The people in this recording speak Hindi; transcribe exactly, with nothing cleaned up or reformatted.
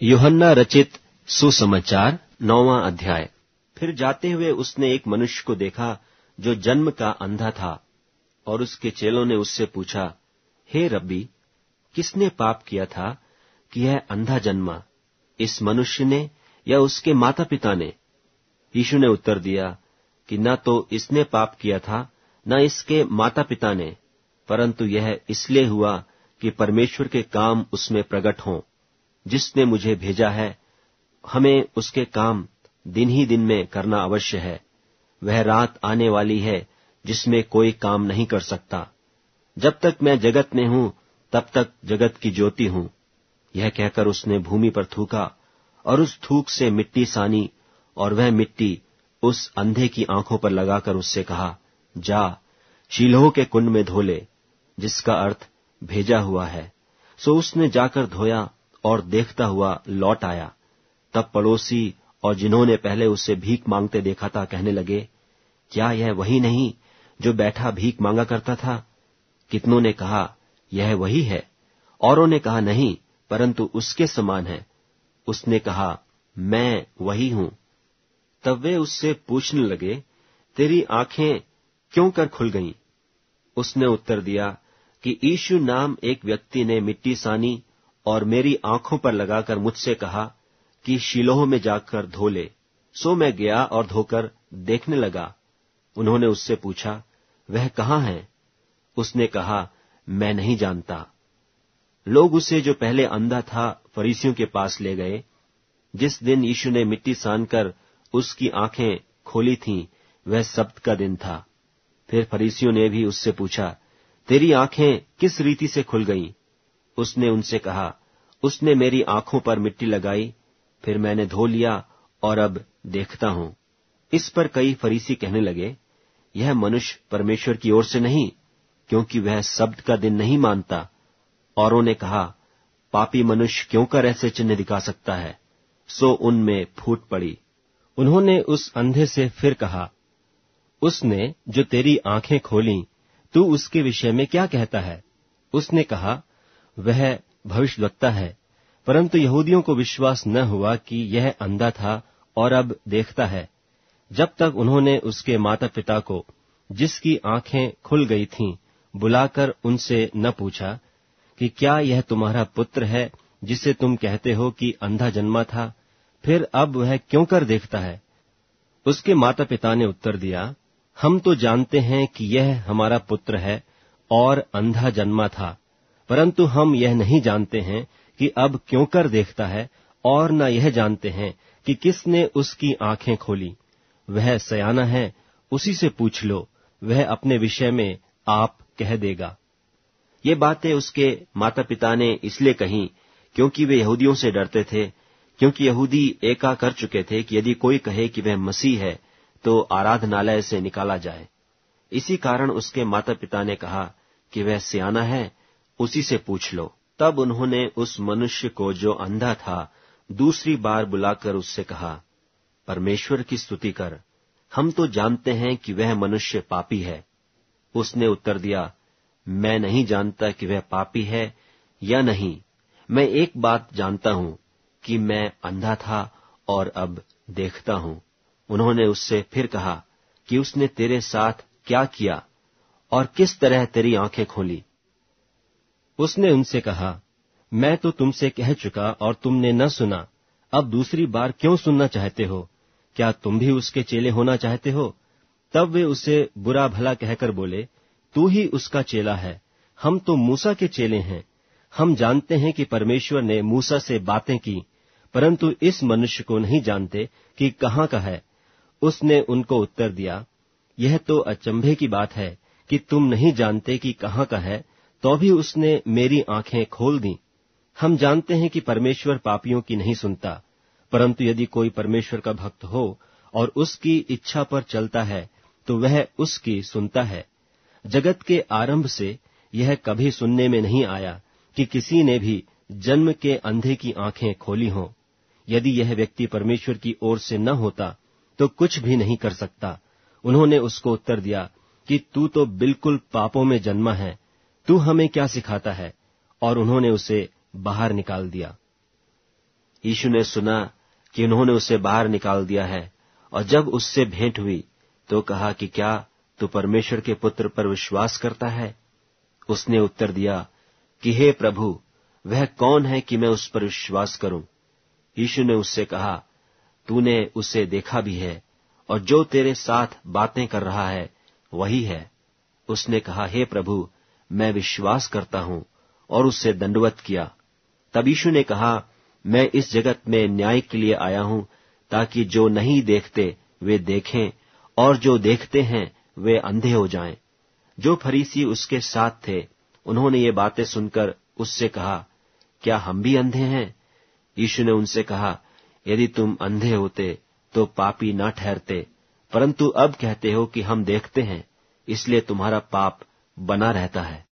यूहन्ना रचित सुसमाचार नौवां अध्याय। फिर जाते हुए उसने एक मनुष्य को देखा जो जन्म का अंधा था, और उसके चेलों ने उससे पूछा, हे रब्बी, किसने पाप किया था कि यह अंधा जन्मा, इस मनुष्य ने या उसके माता पिता ने? यीशु ने उत्तर दिया कि न तो इसने पाप किया था, न इसके माता पिता ने, परंतु यह इसलिए हुआ कि परमेश्वर के काम उसमें प्रकट हों। जिसने मुझे भेजा है, हमें उसके काम दिन ही दिन में करना अवश्य है। वह रात आने वाली है जिसमें कोई काम नहीं कर सकता। जब तक मैं जगत में हूं, तब तक जगत की ज्योति हूं। यह कहकर उसने भूमि पर थूका, और उस थूक से मिट्टी सानी, और वह मिट्टी उस अंधे की आंखों पर लगाकर उससे कहा, जा, शीलोह के कुंड में धो ले, जिसका अर्थ भेजा हुआ है। सो उसने जाकर धोया और देखता हुआ लौट आया। तब पड़ोसी और जिन्होंने पहले उससे भीख मांगते देखा था कहने लगे, क्या यह वही नहीं जो बैठा भीख मांगा करता था? कितनों ने कहा, यह वही है। औरों ने कहा, नहीं, परंतु उसके समान है। उसने कहा, मैं वही हूं। तब वे उससे पूछने लगे, तेरी आंखें क्यों कर खुल गईं? उसने उत्तर दिया कि यीशु नाम एक व्यक्ति ने मिट्टी सानी और मेरी आंखों पर लगाकर मुझसे कहा कि शीलोह में जाकर धो ले। सो मैं गया और धोकर देखने लगा। उन्होंने उससे पूछा, वह कहाँ है? उसने कहा, मैं नहीं जानता। लोग उसे, जो पहले अंधा था, फरीसियों के पास ले गए। जिस दिन यीशु ने मिट्टी सानकर उसकी आंखें खोली थीं, वह सब्त का दिन था। फिर फरीसियों ने भी उससे पूछा, तेरी आंखें किस रीति से खुल गईं? उसने उनसे कहा, उसने मेरी आंखों पर मिट्टी लगाई, फिर मैंने धो लिया और अब देखता हूं। इस पर कई फरीसी कहने लगे, यह मनुष्य परमेश्वर की ओर से नहीं, क्योंकि वह सब्त का दिन नहीं मानता। औरों ने कहा, पापी मनुष्य क्यों कर ऐसे चिन्ह दिखा सकता है? सो उनमें फूट पड़ी। उन्होंने उस अंधे से फिर कहा, उसने जो तेरी आंखें खोली, तू उसके विषय में क्या कहता है? उसने कहा, वह भविष्यद्वक्ता है। परंतु यहूदियों को विश्वास न हुआ कि यह अंधा था और अब देखता है, जब तक उन्होंने उसके माता पिता को, जिसकी आंखें खुल गई थीं, बुलाकर उनसे न पूछा कि क्या यह तुम्हारा पुत्र है, जिसे तुम कहते हो कि अंधा जन्मा था? फिर अब वह क्यों कर देखता है? उसके माता पिता ने उत्तर दिया, हम तो जानते हैं कि यह हमारा पुत्र है और अंधा जन्मा था, परंतु हम यह नहीं जानते हैं कि अब क्यों कर देखता है, और न यह जानते हैं कि किसने उसकी आंखें खोली। वह सयाना है, उसी से पूछ लो, वह अपने विषय में आप कह देगा। ये बातें उसके माता पिता ने इसलिए कहीं, क्योंकि वे यहूदियों से डरते थे, क्योंकि यहूदी एका कर चुके थे कि यदि कोई कहे कि वह मसीह है, तो आराधनालय से निकाला जाए। इसी कारण उसके माता पिता ने कहा कि वह सयाना है, उसी से पूछ लो। तब उन्होंने उस मनुष्य को, जो अंधा था, दूसरी बार बुलाकर उससे कहा, परमेश्वर की स्तुति कर, हम तो जानते हैं कि वह मनुष्य पापी है। उसने उत्तर दिया, मैं नहीं जानता कि वह पापी है या नहीं। मैं एक बात जानता हूं कि मैं अंधा था और अब देखता हूं। उन्होंने उससे फिर कहा कि उसने तेरे साथ क्या किया और किस तरह तेरी आंखें खोली? उसने उनसे कहा, मैं तो तुमसे कह चुका और तुमने न सुना, अब दूसरी बार क्यों सुनना चाहते हो? क्या तुम भी उसके चेले होना चाहते हो? तब वे उसे बुरा भला कहकर बोले, तू ही उसका चेला है, हम तो मूसा के चेले हैं। हम जानते हैं कि परमेश्वर ने मूसा से बातें की, परंतु इस मनुष्य को नहीं जानते कि कहाँ का है। उसने उनको उत्तर दिया, यह तो अचंभे की बात है कि तुम नहीं जानते कि कहाँ का है, तो भी उसने मेरी आंखें खोल दी। हम जानते हैं कि परमेश्वर पापियों की नहीं सुनता, परंतु यदि कोई परमेश्वर का भक्त हो और उसकी इच्छा पर चलता है, तो वह उसकी सुनता है। जगत के आरंभ से यह कभी सुनने में नहीं आया कि किसी ने भी जन्म के अंधे की आंखें खोली हों। यदि यह व्यक्ति परमेश्वर की ओर से न होता, तो कुछ भी नहीं कर सकता। उन्होंने उसको उत्तर दिया कि तू तो बिल्कुल पापों में जन्मा है, तू हमें क्या सिखाता है? और उन्होंने उसे बाहर निकाल दिया। यीशु ने सुना कि उन्होंने उसे बाहर निकाल दिया है, और जब उससे भेंट हुई तो कहा कि क्या तू परमेश्वर के पुत्र पर विश्वास करता है? उसने उत्तर दिया कि हे प्रभु, वह कौन है कि मैं उस पर विश्वास करूं? यीशु ने उससे कहा, तूने उसे देखा भी है, और जो तेरे साथ बातें कर रहा है वही है। उसने कहा, हे प्रभु, मैं विश्वास करता हूं, और उससे दंडवत किया। तब यीशु ने कहा, मैं इस जगत में न्याय के लिए आया हूं, ताकि जो नहीं देखते वे देखें, और जो देखते हैं वे अंधे हो जाएं। जो फरीसी उसके साथ थे, उन्होंने ये बातें सुनकर उससे कहा, क्या हम भी अंधे हैं? यीशु ने उनसे कहा, यदि तुम अंधे होते तो पापी न ठहरते, परंतु अब कहते हो कि हम देखते हैं, इसलिए तुम्हारा पाप बना रहता है।